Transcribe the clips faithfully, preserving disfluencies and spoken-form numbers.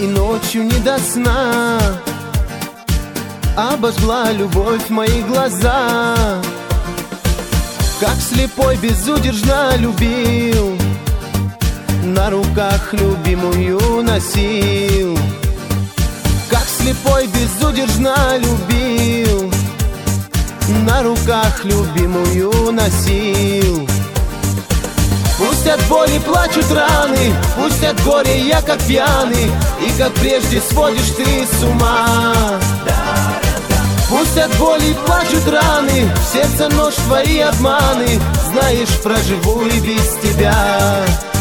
и ночью не до сна. Обожгла любовь мои глаза. Как слепой безудержно любил, на руках любимую носил. Как слепой безудержно любил, на руках любимую носил. Пусть от боли плачут раны, пусть от горя я как пьяный, и как прежде сводишь ты с ума. Пусть от боли плачут раны, в сердце нож твои обманы, знаешь, проживу и без тебя.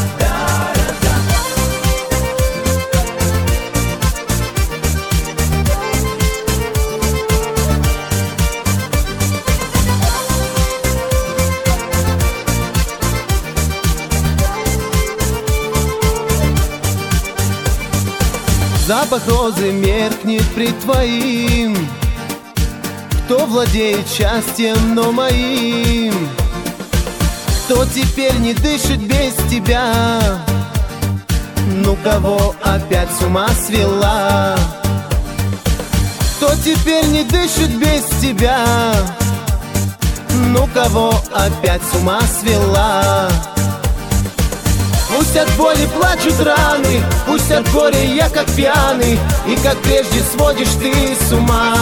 Запах розы меркнет пред твоим. Кто владеет счастьем, но моим? Кто теперь не дышит без тебя? Ну кого опять с ума свела? Кто теперь не дышит без тебя? Ну кого опять с ума свела? Пусть от боли плачут раны, пусть от горя я как пьяный, и как прежде сводишь ты с ума.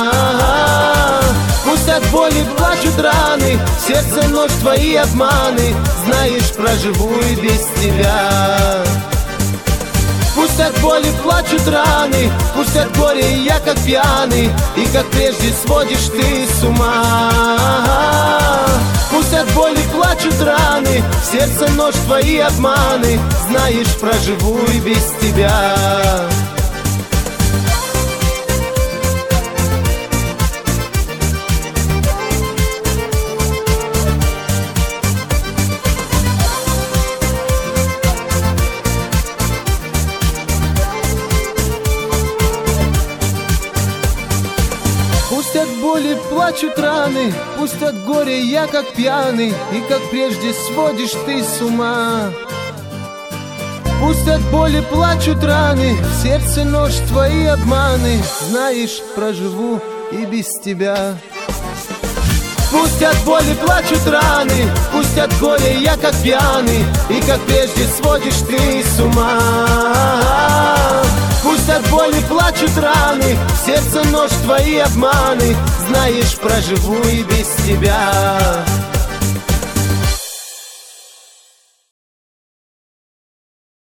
Пусть от боли плачут раны, в сердце нож твои обманы, знаешь, проживу и без тебя. Пусть от боли плачут раны, пусть от горя я как пьяный, и как прежде сводишь ты с ума. Пусть от боли плачут раны, в сердце нож твои обманы, знаешь, проживу и без тебя. Пусть от боли плачут раны, пусть от горя я как пьяный, и как прежде сводишь ты с ума. Пусть от боли плачут раны, в сердце нож твои обманы, знаешь, проживу и без тебя. Пусть от боли плачут раны, пусть от горя я как пьяный, и как прежде сводишь ты с ума. Пусть от боли плачут раны, в сердце нож твои обманы, знаешь, проживу и без тебя.